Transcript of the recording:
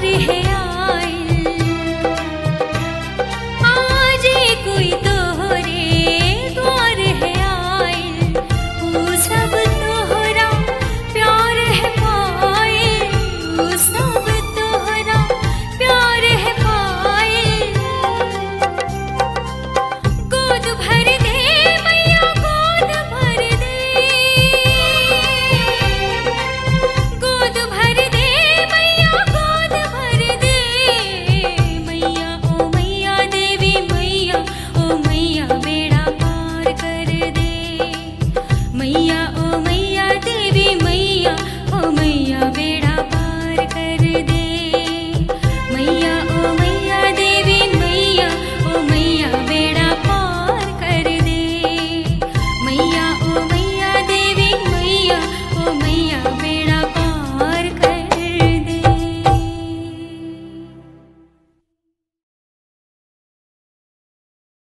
है आइल। आजे कोई तोहरे द्वार है आइल, ऊ सब तोहरा प्यार है पाइल, ऊ सब तोहरा प्यार है पाइल। गोद भर दे मैया गोद भर दे, गोद भर दे मैया गोद भर दे। मैया ओ मैया देवी मैया ओ मैया बेड़ा पार कर दे। मैया ओ मैया देवी मैया ओ मैया